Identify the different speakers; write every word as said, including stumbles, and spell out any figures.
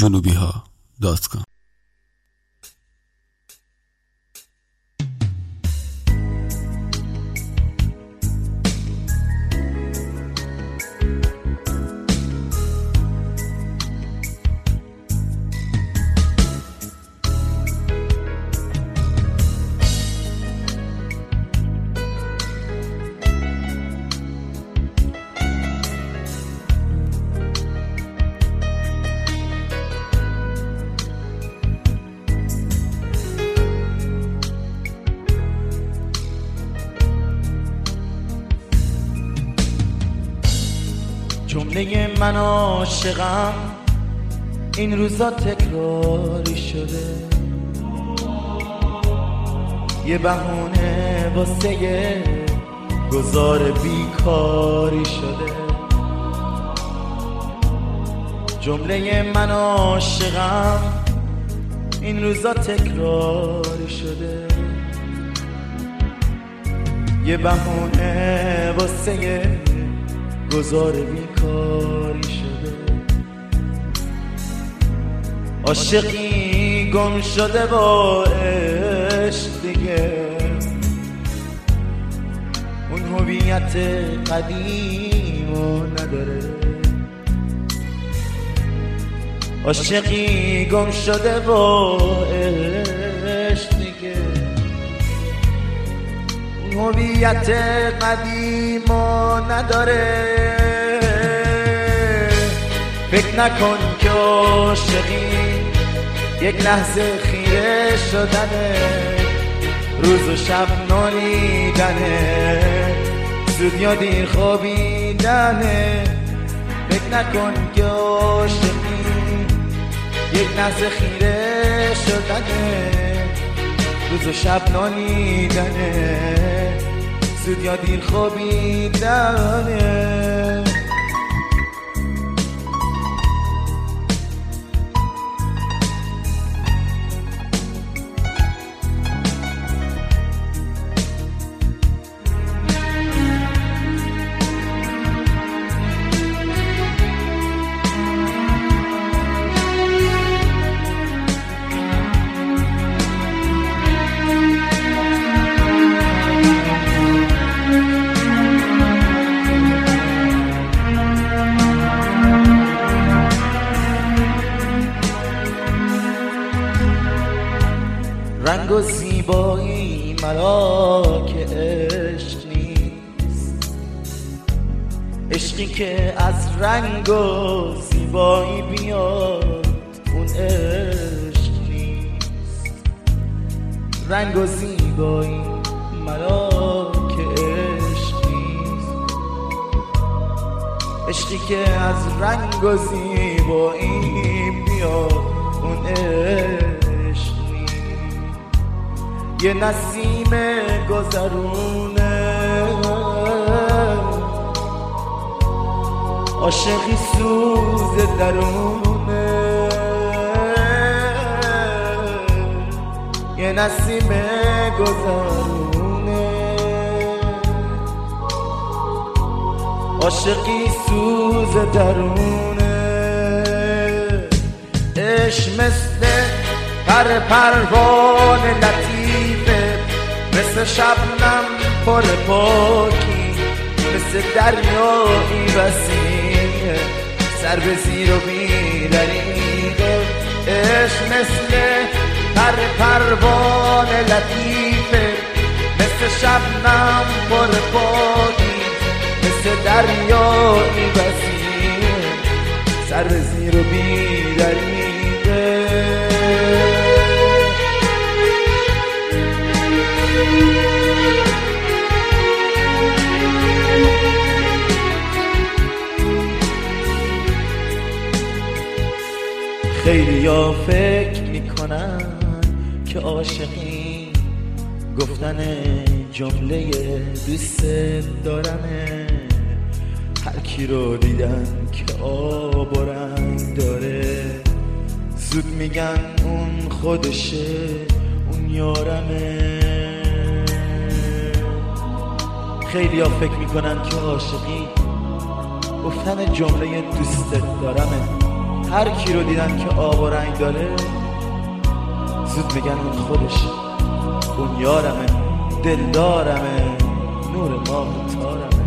Speaker 1: جنوبی ها دات کام.
Speaker 2: جمله من عاشقم این روزا تکراری شده، یه بهونه واسه گذار بیکاری شده. جمله من عاشقم این روزا تکراری شده، یه بهونه واسه گذار بیکاری شده. عاشقی گم شده با عشق دیگه، اون هویت قدیمو نداره. عاشقی گم شده با عشق دیگه، اون هویت قدیمو نداره. فکر نکن که عاشقی یک لحظه خیره شدنه، روز و شب نالیدنه، زود یا دیر خوابیدنه. فکر نکن که عاشقی یک لحظه خیره شدنه، روز و شب نالیدنه، زود یا دیر خوابیدنه. رنگ و زیبایی ملاک عشق نیست، عشقی که از رنگ و زیبایی بیاد اون عشق نیست. رنگ و زیبایی ملاک عشق نیست، عشقی که از رنگ و زیبایی بیاد اون عشق. یه نسیم گذرونه، عاشقی سوز درونه. یه نسیم گذرونه، عاشقی سوز درونه. عشق مثل پر پروانه لطیفه، مثل شبنم پر پاکی، مثل دریایی وسیعه، سر به زیر و بی‌دریغه. عشق مثل پر پروانه لطیفه، مثل شبنم پر پاکی، مثل دریایی وسیعه، سر به زیر و بی‌دریغه. خیلی ها فکر میکنن که عاشقی گفتن جمله دوست دارمه. هر کی رو دیدن که آب و رنگ داره، زود میگن اون خودشه، اون یارمه. خیلی ها فکر میکنن که عاشقی گفتن جمله دوست دارمه. هر کی رو دیدن که آب و رنگ داره زود میگن اون خودشه، اون یارمه، دلدارمه، نور ماه و تارمه.